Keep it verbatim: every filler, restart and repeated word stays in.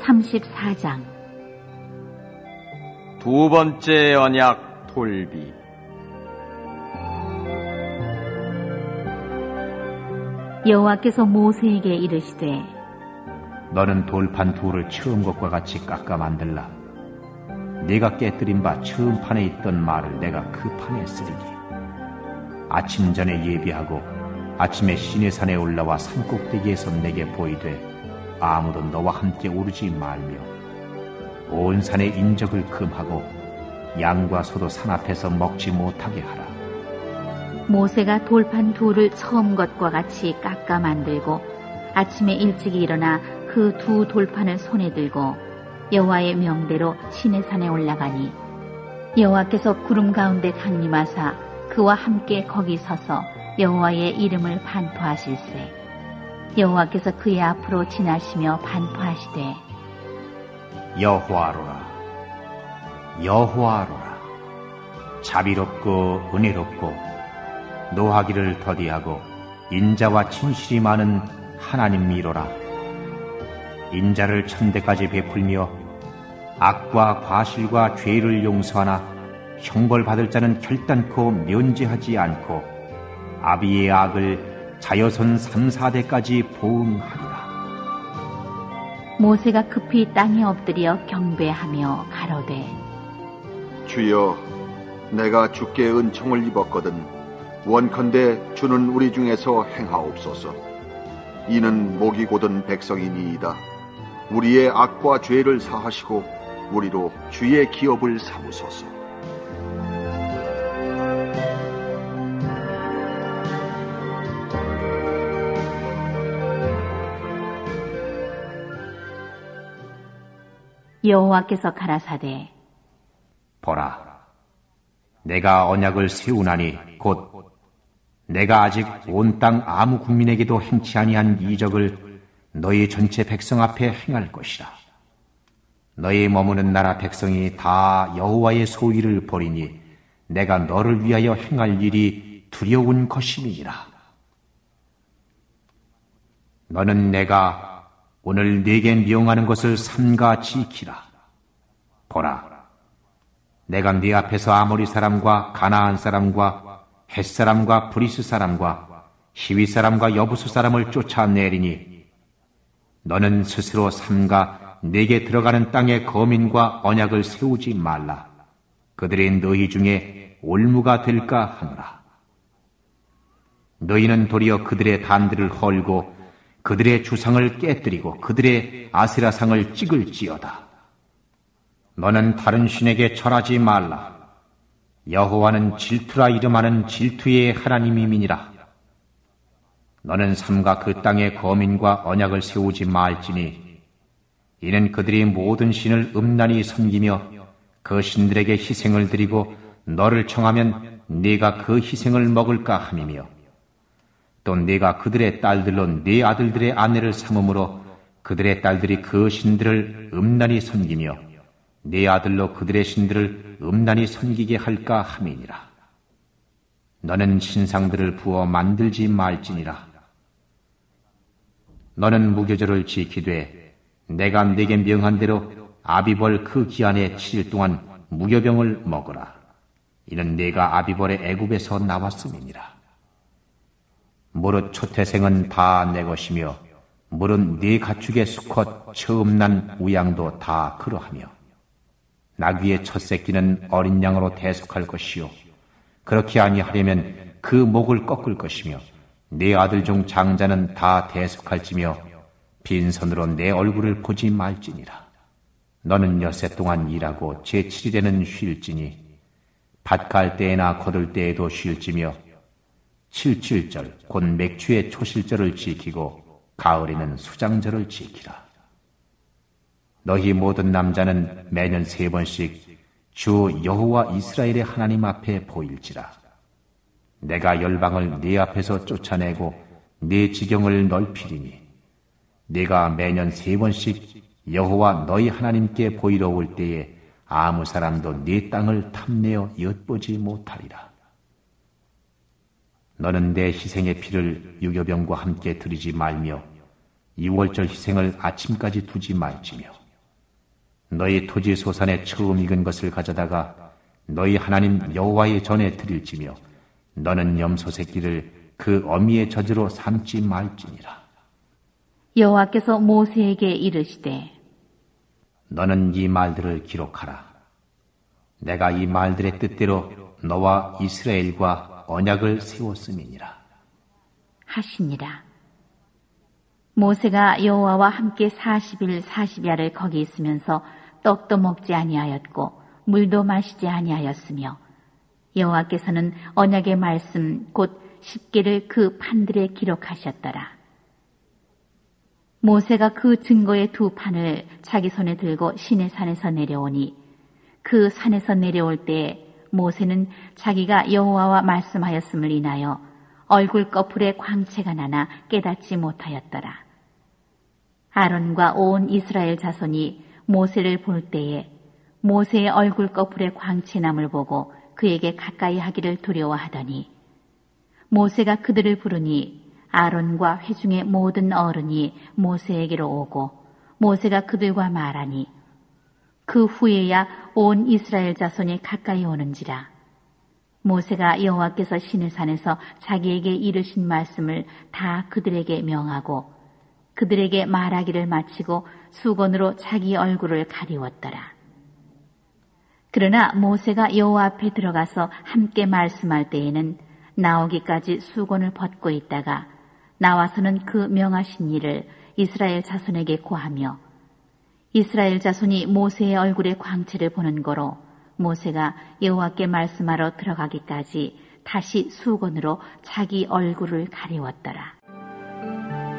삼십사 장. 두 번째 언약 돌비. 여호와께서 모세에게 이르시되 너는 돌판 둘을 처음 것과 같이 깎아 만들라. 네가 깨뜨린 바 처음 판에 있던 말을 내가 그 판에 쓰리니 아침 전에 예비하고 아침에 시내산에 올라와 산꼭대기에서 내게 보이되 아무도 너와 함께 오르지 말며 온 산의 인적을 금하고 양과 소도 산 앞에서 먹지 못하게 하라. 모세가 돌판 둘을 처음 것과 같이 깎아 만들고 아침에 일찍 일어나 그 두 돌판을 손에 들고 여호와의 명대로 시내산에 올라가니 여호와께서 구름 가운데 강림하사 그와 함께 거기 서서 여호와의 이름을 반포하실세. 여호와께서 그의 앞으로 지나시며 반포하시되 여호와로라 여호와로라 자비롭고 은혜롭고 노하기를 더디하고 인자와 진실이 많은 하나님이로라. 인자를 천대까지 베풀며 악과 과실과 죄를 용서하나 형벌받을 자는 결단코 면제하지 않고 아비의 악을 자여손 삼, 사대까지 보응하리라. 모세가 급히 땅에 엎드려 경배하며 가로되 주여, 내가 주께 은총을 입었거든 원컨대 주는 우리 중에서 행하옵소서. 이는 목이 곧은 백성이니이다. 우리의 악과 죄를 사하시고 우리로 주의 기업을 삼으소서. 여호와께서 가라사대 보라, 내가 언약을 세우나니 곧 내가 아직 온 땅 아무 국민에게도 행치 아니한 이적을 너희 전체 백성 앞에 행할 것이라. 너희 머무는 나라 백성이 다 여호와의 소위를 버리니 내가 너를 위하여 행할 일이 두려운 것임이니라. 너는 내가 오늘 네게 명하는 것을 삼가 지키라. 보라, 내가 네 앞에서 아모리 사람과 가나안 사람과 헷 사람과 브리스 사람과 히위 사람과 여부수 사람을 쫓아내리니 너는 스스로 삼가 네게 들어가는 땅의 거민과 언약을 세우지 말라. 그들의 너희 중에 올무가 될까 하노라. 너희는 도리어 그들의 단들을 헐고 그들의 주상을 깨뜨리고 그들의 아세라상을 찍을지어다. 너는 다른 신에게 절하지 말라. 여호와는 질투라 이름하는 질투의 하나님이니라. 너는 삼가 그 땅의 거민과 언약을 세우지 말지니 이는 그들이 모든 신을 음란히 섬기며 그 신들에게 희생을 드리고 너를 청하면 네가 그 희생을 먹을까 함이며 또 네가 그들의 딸들로 네 아들들의 아내를 삼음으로 그들의 딸들이 그 신들을 음란히 섬기며 네 아들로 그들의 신들을 음란히 섬기게 할까 함이니라. 너는 신상들을 부어 만들지 말지니라. 너는 무교절을 지키되 내가 네게 명한 대로 아비벌 그 기한에 칠 일 동안 무교병을 먹으라. 이는 네가 아비벌의 애굽에서 나왔음이니라. 무릇 초태생은 다 내 것이며 무릇 네 가축의 수컷 처음 난 우양도 다 그러하며 나귀의 첫 새끼는 어린 양으로 대속할 것이요 그렇게 아니하려면 그 목을 꺾을 것이며 네 아들 중 장자는 다 대속할지며 빈손으로 내 얼굴을 보지 말지니라. 너는 엿새 동안 일하고 제칠 일에는 쉴지니 밭 갈 때에나 거둘 때에도 쉴지며 칠칠절 곧 맥추의 초실절을 지키고 가을에는 수장절을 지키라. 너희 모든 남자는 매년 세 번씩 주 여호와 이스라엘의 하나님 앞에 보일지라. 내가 열방을 네 앞에서 쫓아내고 네 지경을 넓히리니 네가 매년 세 번씩 여호와 너희 하나님께 보이러 올 때에 아무 사람도 네 땅을 탐내어 엿보지 못하리라. 너는 내 희생의 피를 유교병과 함께 드리지 말며 이월절 희생을 아침까지 두지 말지며 너희 토지 소산에 처음 익은 것을 가져다가 너희 하나님 여호와의 전에 드릴지며 너는 염소 새끼를 그 어미의 젖으로 삼지 말지니라. 여호와께서 모세에게 이르시되 너는 이 말들을 기록하라. 내가 이 말들의 뜻대로 너와 이스라엘과 언약을 세웠음이니라 하시니라. 모세가 여호와와 함께 사십 일 사십 야를 거기 있으면서 떡도 먹지 아니하였고 물도 마시지 아니하였으며 여호와께서는 언약의 말씀 곧 십계를 그 판들에 기록하셨더라. 모세가 그 증거의 두 판을 자기 손에 들고 시내산에서 내려오니 그 산에서 내려올 때에 모세는 자기가 여호와와 말씀하였음을 인하여 얼굴 꺼풀에 광채가 나나 깨닫지 못하였더라. 아론과 온 이스라엘 자손이 모세를 볼 때에 모세의 얼굴 꺼풀에 광채남을 보고 그에게 가까이 하기를 두려워하더니 모세가 그들을 부르니 아론과 회중의 모든 어른이 모세에게로 오고 모세가 그들과 말하니 그 후에야 온 이스라엘 자손이 가까이 오는지라. 모세가 여호와께서 시내산에서 자기에게 이르신 말씀을 다 그들에게 명하고 그들에게 말하기를 마치고 수건으로 자기 얼굴을 가리웠더라. 그러나 모세가 여호와 앞에 들어가서 함께 말씀할 때에는 나오기까지 수건을 벗고 있다가 나와서는 그 명하신 일을 이스라엘 자손에게 고하며 이스라엘 자손이 모세의 얼굴의 광채를 보는 거로 모세가 여호와께 말씀하러 들어가기까지 다시 수건으로 자기 얼굴을 가리웠더라.